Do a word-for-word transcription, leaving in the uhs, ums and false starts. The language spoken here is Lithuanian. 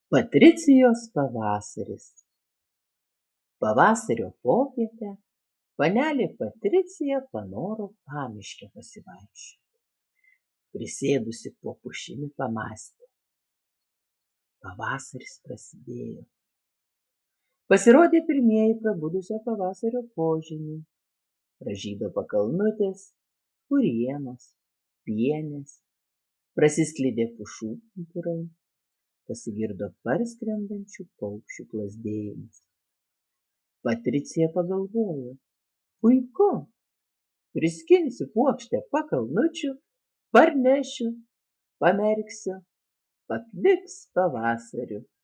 Patricijos pavasaris. Pavasario popietę panelė Patricija panoro pamiške pasivaikščioti. Prisėdusi po pušimi pamąstė: pavasaris prasidėjo. Pasirodė pirmieji prabudusio pavasario požymiai. Pražydo pakalnutės, purienos, pienės, prasiskleidė pušų pumpurai, pasigirdo parskrendančių paukščių plazdėjimas. Patricija pagalvojo: puiku, priskinsiu puokštę pakalnučių, parnešiu, pamerksiu, pakvips pavasariu.